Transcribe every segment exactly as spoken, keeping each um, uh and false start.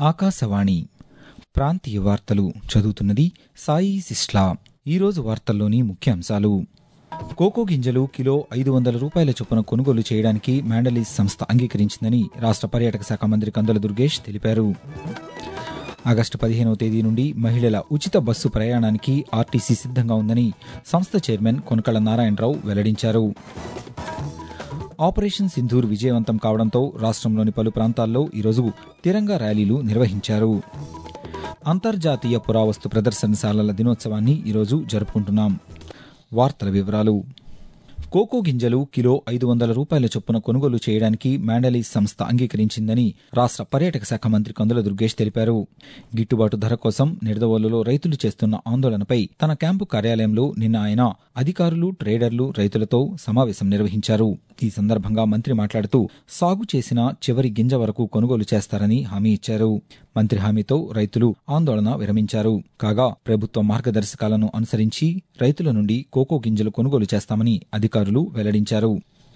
ఆకాశవాణి ప్రాంతీయ వార్తలు చదువుతున్నది సాయి సిస్లా. ఈరోజు వార్తల్లోని ముఖ్యాంశాలు: కోకో గింజలు కిలో ఐదు వందల రూపాయల చొప్పున కొనుగోలు చేయడానికి మ్యాండలీస్ సంస్థ అంగీకరించిందని రాష్ట్ర పర్యాటక శాఖ మంత్రి కందుల దుర్గేష్ తెలిపారు. ఆగస్టు పదిహేనవ తేదీ నుండి మహిళల ఉచిత బస్సు ప్రయాణానికి ఆర్టీసీ సిద్ధంగా ఉందని సంస్థ చైర్మన్ కొనకళ్ళ నారాయణరావు వెల్లడించారు. ఆపరేషన్ సింధూర్ విజయవంతం కావడంతో రాష్ట్రంలోని పలు ప్రాంతాల్లో ఈరోజు తిరంగా ర్యాలీలు నిర్వహించారు. అంతర్జాతీయ పురావస్తు ప్రదర్శనశాలల దినోత్సవాన్ని ఈరోజు జరుపుకుంటున్నాం. వార్తల వివరాలు: కోకో గింజలు కిలో ఐదు వందల రూపాయల చొప్పున కొనుగోలు చేయడానికి మ్యాండలీస్ సంస్థ అంగీకరించిందని రాష్ట్ర పర్యాటక శాఖ మంత్రి కందుల దుర్గేష్ తెలిపారు. గిట్టుబాటు ధర కోసం నిడదవోలులో రైతులు చేస్తున్న ఆందోళనపై తన క్యాంపు కార్యాలయంలో నిన్న ఆయన అధికారులు, ట్రేడర్లు, రైతులతో సమావేశం నిర్వహించారు. ఈ సందర్భంగా మంత్రి మాట్లాడుతూ సాగు చేసిన చివరి గింజ వరకు కొనుగోలు చేస్తారని హామీ ఇచ్చారు. మంత్రి హామీతో రైతులు ఆందోళన విరమించారు. కాగా ప్రభుత్వ మార్గదర్శకాలను అనుసరించి రైతుల నుండి కోకో గింజలు కొనుగోలు చేస్తామని అధికారులు వెల్లడించారు.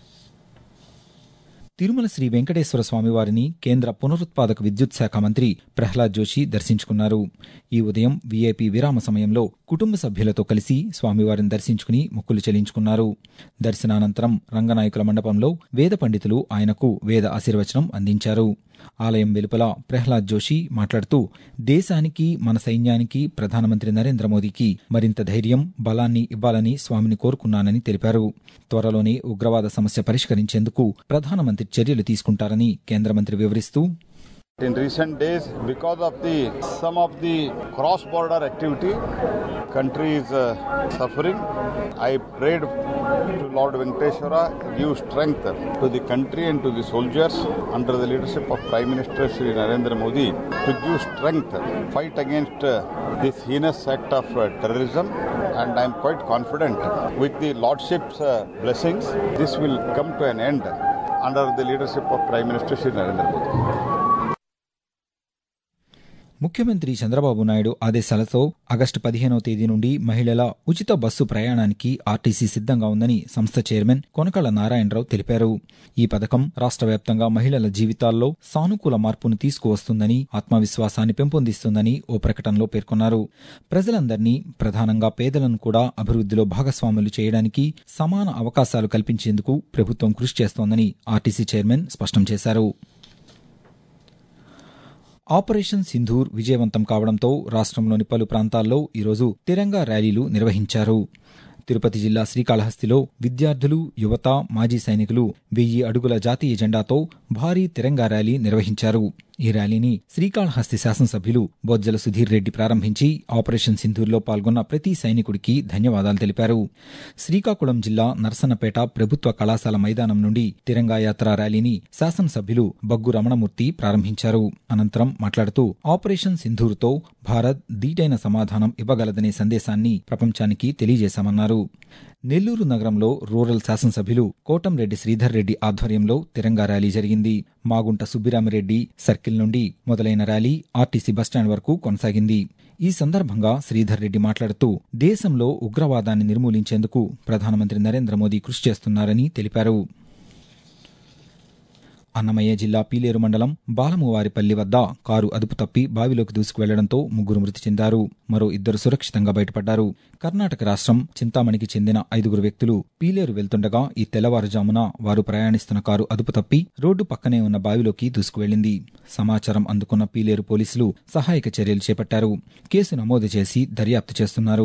తిరుమల శ్రీ వెంకటేశ్వర స్వామివారిని కేంద్ర పునరుత్పాదక విద్యుత్ శాఖ మంత్రి ప్రహ్లాద్ జోషి దర్శించుకున్నారు. ఈ ఉదయం వీఐపీ విరామ సమయంలో కుటుంబ సభ్యులతో కలిసి స్వామివారిని దర్శించుకుని మొక్కులు చెల్లించుకున్నారు. దర్శనానంతరం రంగనాయకుల మండపంలో వేద పండితులు ఆయనకు వేద ఆశీర్వచనం అందించారు. ఆలయం వెలుపల ప్రహ్లాద్ జోషి మాట్లాడుతూ దేశానికి, మన సైన్యానికి ప్రధానమంత్రి నరేంద్ర మోదీకి మరింత ధైర్యం, బలాన్ని ఇవ్వాలని స్వామిని కోరుకున్నానని తెలిపారు. త్వరలోనే ఉగ్రవాద సమస్య పరిష్కరించేందుకు ప్రధానమంత్రి చర్యలు తీసుకుంటారని కేంద్ర మంత్రి వివరిస్తూ, In recent days, because of the some of the cross-border activity, country is uh, suffering. I prayed to Lord Venkateshwara give strength to the country and to the soldiers under the leadership of Prime Minister Shri Narendra Modi to give strength, fight against uh, this heinous act of uh, terrorism. And I am quite confident with the Lordship's uh, blessings, this will come to an end under the leadership of Prime Minister Shri Narendra Modi. ముఖ్యమంత్రి చంద్రబాబు నాయుడు ఆదేశాలతో August పదిహేనవ తేదీ నుండి మహిళల ఉచిత bus ప్రయాణానికి RTC సిద్ధంగా ఉందని సంస్థ చైర్మన్ కొనకళ్ళ నారాయణరావు తెలిపారు. ఈ పథకం రాష్ట్ర వ్యాప్తంగా మహిళల జీవితాల్లో సానుకూల మార్పును తీసుకువస్తుందని, ఆత్మవిశ్వాసాన్ని పెంపొందిస్తుందని ఓ ప్రకటనలో పేర్కొన్నారు. ప్రజలందరినీ, ప్రధానంగా పేదలను కూడా అభివృద్ధిలో భాగస్వాములు చేయడానికి సమాన అవకాశాలు కల్పించేందుకు ప్రభుత్వం కృషి చేస్తోందని ఆర్టీసీ చైర్మన్ స్పష్టం చేశారు. ఆపరేషన్ సింధూర్ విజయవంతం కావడంతో రాష్ట్రంలోని పలు ప్రాంతాల్లో ఈరోజు తిరంగా ర్యాలీలు నిర్వహించారు. తిరుపతి జిల్లా శ్రీకాళహస్తిలో విద్యార్థులు, యువత, మాజీ సైనికులు వెయ్యి అడుగుల జాతీయ జెండాతో భారీ తిరంగా ర్యాలీ నిర్వహించారు. ఈ ర్యాలీని శ్రీకాళహస్తి శాసనసభ్యులు బొజ్జల సుధీర్ రెడ్డి ప్రారంభించి ఆపరేషన్ సింధూర్లో పాల్గొన్న ప్రతి సైనికుడికి ధన్యవాదాలు తెలిపారు. శ్రీకాకుళం జిల్లా నర్సన్నపేట ప్రభుత్వ కళాశాల మైదానం నుండి తిరంగా యాత్ర ర్యాలీని శాసనసభ్యులు బగ్గు రమణమూర్తి ప్రారంభించారు. అనంతరం మాట్లాడుతూ ఆపరేషన్ సింధూర్తో భారత్ ధీటైన సమాధానం ఇవ్వగలదనే సందేశాన్ని ప్రపంచానికి తెలియజేశామన్నారు. నెల్లూరు నగరంలో రూరల్ శాసనసభ్యులు కోటంరెడ్డి శ్రీధర్ రెడ్డి ఆధ్వర్యంలో తిరంగా ర్యాలీ జరిగింది. మాగుంట సుబ్బిరామిరెడ్డి సర్కిల్ నుండి మొదలైన ర్యాలీ ఆర్టీసీ బస్టాండ్ వరకు కొనసాగింది. ఈ సందర్భంగా శ్రీధర్ రెడ్డి మాట్లాడుతూ దేశంలో ఉగ్రవాదాన్ని నిర్మూలించేందుకు ప్రధానమంత్రి నరేంద్ర మోదీ కృషి చేస్తున్నారని తెలిపారు. అన్నమయ్య జిల్లా పీలేరు మండలం బాలమువారిపల్లి వద్ద కారు అదుపు తప్పి బావిలోకి దూసుకువెళ్లడంతో ముగ్గురు మృతి చెందారు. మరో ఇద్దరు సురక్షితంగా బయటపడ్డారు. కర్ణాటక రాష్ట్రం చింతామణికి చెందిన ఐదుగురు వ్యక్తులు పీలేరు వెళ్తుండగా ఈ తెల్లవారుజామున వారు ప్రయాణిస్తున్న కారు అదుపు తప్పి రోడ్డు పక్కనే ఉన్న బావిలోకి దూసుకువెళ్లింది. సమాచారం అందుకున్న పీలేరు పోలీసులు సహాయక చర్యలు చేపట్టారు. కేసు నమోదు చేసి దర్యాప్తు చేస్తున్నారు.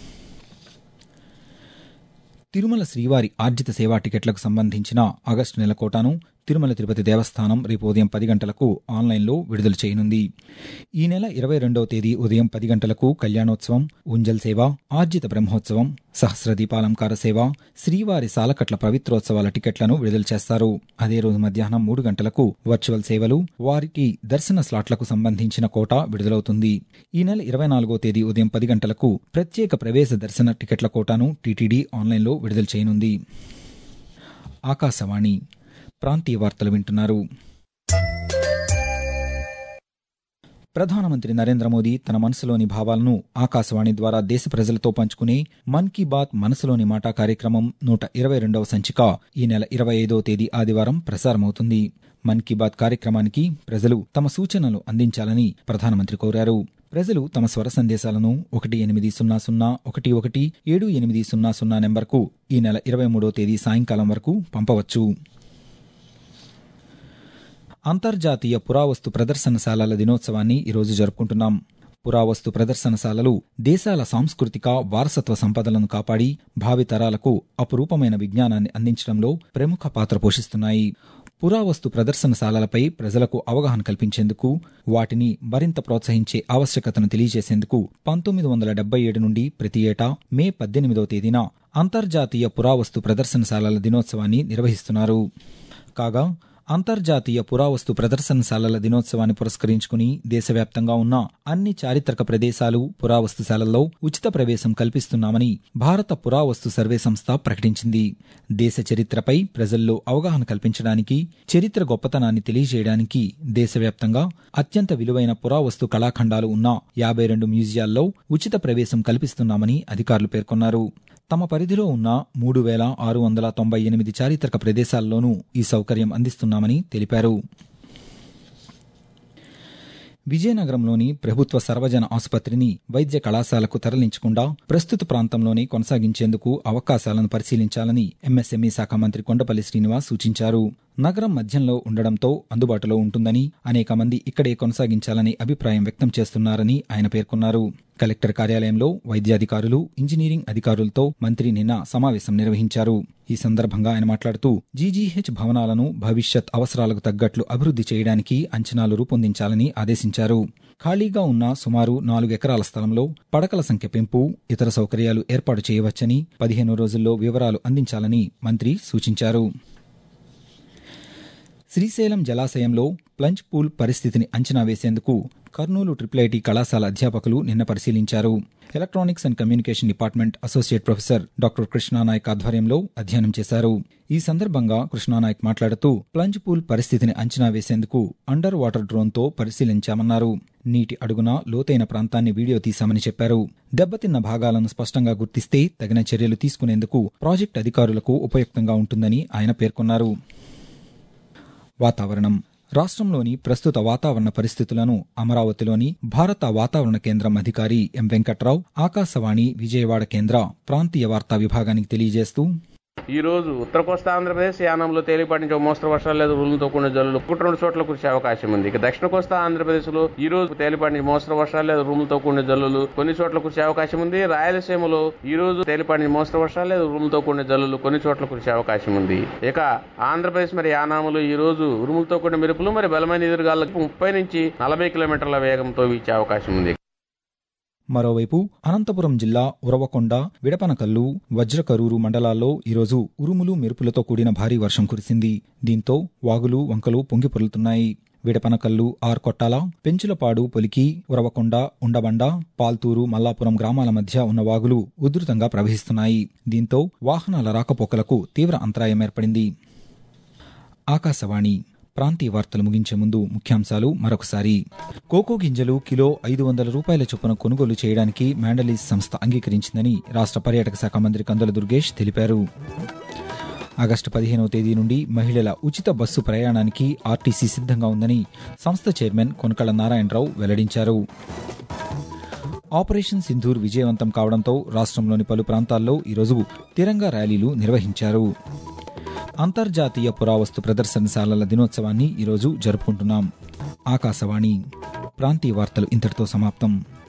తిరుమల శ్రీవారి ఆర్జిత సేవా టికెట్లకు సంబంధించిన ఆగస్టు నెల కోటాను తిరుమల తిరుపతి దేవస్థానం రేపు ఉదయం పది గంటలకు ఆన్లైన్లో విడుదల చేయనుంది. ఈ నెల ఇరవై రెండవ తేదీ ఉదయం పది గంటలకు కళ్యాణోత్సవం, ఉంజల్ సేవ, ఆర్జిత బ్రహ్మోత్సవం, సహస్ర దీపాలంకార సేవ, శ్రీవారి సాలకట్ల పవిత్రోత్సవాల టికెట్లను విడుదల చేస్తారు. అదే రోజు మధ్యాహ్నం మూడు గంటలకు వర్చువల్ సేవలు, వారికి దర్శన స్లాట్లకు సంబంధించిన కోటా విడుదలవుతుంది. ఈ నెల ఇరవై నాలుగో తేదీ ఉదయం పది గంటలకు ప్రత్యేక ప్రవేశ దర్శన టికెట్ల కోటాను టీటీడీ ఆన్లైన్లో విడుదల చేయనుంది. ఆకాశవాణి ప్రాంతీయ వార్తలు వింటున్నారు. ప్రధానమంత్రి నరేంద్ర మోదీ తన మనసులోని భావాలను ఆకాశవాణి ద్వారా దేశ ప్రజలతో పంచుకునే మన్ కీ బాత్ మనసులోని మాట కార్యక్రమం నూట ఇరవై రెండవ సంచిక ఈ నెల ఇరవై ఐదవ తేదీ ఆదివారం ప్రసారమవుతుంది. మన్ కీ బాత్ కార్యక్రమానికి ప్రజలు తమ సూచనలు అందించాలని ప్రధానమంత్రి కోరారు. ప్రజలు తమ స్వర సందేశాలను ఒకటి ఎనిమిది సున్నా సున్నా ఒకటి ఒకటి ఏడు ఎనిమిది సున్నా సున్నా నెంబర్కు ఈ నెల ఇరవై మూడో తేదీ సాయంకాలం వరకు పంపవచ్చు. అంతర్జాతీయ పురావస్తు ప్రదర్శనశాలల దినోత్సవాన్ని ఈరోజు జరుపుకుంటున్నాం. పురావస్తు ప్రదర్శనశాలలు దేశాల సాంస్కృతిక వారసత్వ సంపదలను కాపాడి భావితరాలకు అపురూపమైన విజ్ఞానాన్ని అందించడంలో ప్రముఖ పాత్ర పోషిస్తున్నాయి. పురావస్తు ప్రదర్శనశాలలపై ప్రజలకు అవగాహన కల్పించేందుకు, వాటిని మరింత ప్రోత్సహించే ఆవశ్యకతను తెలియజేసేందుకు పంతొమ్మిది వందల డెబ్బై ఏడు నుండి ప్రతి ఏటా మే పద్దెనిమిదవ తేదీన అంతర్జాతీయ పురావస్తు ప్రదర్శనశాలల దినోత్సవాన్ని నిర్వహిస్తున్నారు. కాగా అంతర్జాతీయ పురావస్తు ప్రదర్శనశాలల దినోత్సవాన్ని పురస్కరించుకుని దేశవ్యాప్తంగా ఉన్న అన్ని చారిత్రక ప్రదేశాలు, పురావస్తుశాలల్లో ఉచిత ప్రవేశం కల్పిస్తున్నామని భారత పురావస్తు సర్వే సంస్థ ప్రకటించింది. దేశ చరిత్రపై ప్రజల్లో అవగాహన కల్పించడానికి, చరిత్ర గొప్పతనాన్ని తెలియజేయడానికి దేశవ్యాప్తంగా అత్యంత విలువైన పురావస్తు కళాఖండాలు ఉన్న యాభై రెండు మ్యూజియాల్లో ఉచిత ప్రవేశం కల్పిస్తున్నామని అధికారులు పేర్కొన్నారు. తమ పరిధిలో ఉన్న మూడు వేల ఆరు వందల తొంభై ఎనిమిది చారిత్రక ప్రదేశాల్లోనూ ఈ సౌకర్యం అందిస్తున్నామని తెలిపారు. విజయనగరంలోని ప్రభుత్వ సర్వజన ఆసుపత్రిని వైద్య కళాశాలకు తరలించకుండా ప్రస్తుత ప్రాంతంలోనే కొనసాగించేందుకు అవకాశాలను పరిశీలించాలని ఎంఎస్ఎంఈ శాఖ మంత్రి కొండపల్లి శ్రీనివాస్ సూచించారు. నగరం మధ్యంలో ఉండడంతో అందుబాటులో ఉంటుందని, అనేక మంది ఇక్కడే కొనసాగించాలని అభిప్రాయం వ్యక్తం చేస్తున్నారని ఆయన పేర్కొన్నారు. కలెక్టర్ కార్యాలయంలో వైద్యాధికారులు, ఇంజనీరింగ్ అధికారులతో మంత్రి నిన్న సమావేశం నిర్వహించారు. ఈ సందర్భంగా ఆయన మాట్లాడుతూ జీజీహెచ్ భవనాలను భవిష్యత్ అవసరాలకు తగ్గట్లు అభివృద్ధి చేయడానికి అంచనాలు రూపొందించాలని ఆదేశించారు. ఖాళీగా ఉన్న సుమారు నాలుగు ఎకరాల స్థలంలో పడకల సంఖ్య పెంపు, ఇతర సౌకర్యాలు ఏర్పాటు చేయవచ్చని, పదిహేను రోజుల్లో వివరాలు అందించాలని మంత్రి సూచించారు. శ్రీశైలం జలాశయంలో ప్లంజ్ పూల్ పరిస్థితిని అంచనా వేసేందుకు కర్నూలు ట్రిపుల్ ఐటీ కళాశాల అధ్యాపకులు నిన్న పరిశీలించారు. Electronics and communication department associate professor doctor Krishna Nayak ఆధ్వర్యంలో అధ్యయనం చేశారు. ఈ సందర్భంగా కృష్ణానాయక్ మాట్లాడుతూ ప్లంజ్ పూల్ పరిస్థితిని అంచనా వేసేందుకు అండర్ వాటర్ డ్రోన్తో పరిశీలించామన్నారు. నీటి అడుగున లోతైన ప్రాంతాన్ని వీడియో తీశామని చెప్పారు. దెబ్బతిన్న భాగాలను స్పష్టంగా గుర్తిస్తే తగిన చర్యలు తీసుకునేందుకు ప్రాజెక్టు అధికారులకు ఉపయుక్తంగా ఉంటుందని ఆయన పేర్కొన్నారు. వాతావరణం. రాష్ట్రంలోని ప్రస్తుత వాతావరణ పరిస్థితులను అమరావతిలోని భారత వాతావరణ కేంద్రం అధికారి ఎం వెంకట్రావు ఆకాశవాణి విజయవాడ కేంద్ర ప్రాంతీయ వార్తా విభాగానికి తెలియజేస్తూ, ఈ రోజు ఉత్తర కోస్తా ఆంధ్రప్రదేశ్ యానంలో తేలిపాటి నుంచి మోస్తరు వర్షాలు లేదా ఉరుములతో కూడిన జల్లులు ఒకటి రెండు చోట్ల కురిసే అవకాశం ఉంది. ఇక దక్షిణ కోస్తా ఆంధ్రప్రదేశ్ లో ఈ రోజు తేలిపాటి నుంచి మోస్తరు వర్షాలు లేదా ఉరుములతో కూడిన జల్లులు కొన్ని చోట్ల కురిసే అవకాశం ఉంది. రాయలసీమలో ఈ రోజు తేలిపాటి నుంచి మోస్తరు వర్షాలు లేదా ఉరుములతో కూడిన జల్లులు కొన్ని చోట్ల కురిసే అవకాశం ఉంది. ఇక ఆంధ్రప్రదేశ్ మరి యానాములు ఈ రోజు ఉరుములతో కూడిన మెరుపులు మరి బలమైన ఎదురుగాలకు ముప్పై నుంచి నలభై కిలోమీటర్ల వేగంతో వీచే అవకాశం ఉంది. మరోవైపు అనంతపురం జిల్లా ఉరవకొండ, విడపనకల్లు, వజ్రకరూరు మండలాల్లో ఈరోజు ఉరుములు మెరుపులతో కూడిన భారీ వర్షం కురిసింది. దీంతో వాగులు, వంకలు పొంగిపొర్లుతున్నాయి. విడపనకల్లు, ఆర్ కొట్టాల, పెంచులపాడు, పొలికి, ఉరవకొండ, ఉండబండ, పాల్తూరు, మల్లాపురం గ్రామాల మధ్య ఉన్న వాగులు ఉధృతంగా ప్రవహిస్తున్నాయి. దీంతో వాహనాల రాకపోకలకు తీవ్ర అంతరాయం ఏర్పడింది. ఆకాశవాణి ప్రాంతీయ వార్తలు ముగించే ముందు ముఖ్యాంశాలు మరొకసారి. కోకో గింజలు కిలో ఐదు వందల రూపాయల చొప్పున కొనుగోలు చేయడానికి మ్యాండలీస్ సంస్థ అంగీకరించిందని రాష్ట్ర పర్యాటక శాఖ మంత్రి కందుల దుర్గేష్ తెలిపారు. ఆగస్టు పదిహేనవ తేదీ నుండి మహిళల ఉచిత బస్సు ప్రయాణానికి ఆర్టీసీ సిద్ధంగా ఉందని సంస్థ చైర్మన్ కొనకళ్ళ నారాయణరావు వెల్లడించారు. ఆపరేషన్ సింధూర్ విజయవంతం కావడంతో రాష్ట్రంలోని పలు ప్రాంతాల్లో ఈరోజు తిరంగా ర్యాలీలు నిర్వహించారు. అంతర్జాతీయ పురావస్తు ప్రదర్శనశాలల దినోత్సవాన్ని ఈరోజు జరుపుకుంటున్నాం. ఆకాశవాణి ప్రాంతీయ వార్తలు ఇంతటితో సమాప్తం.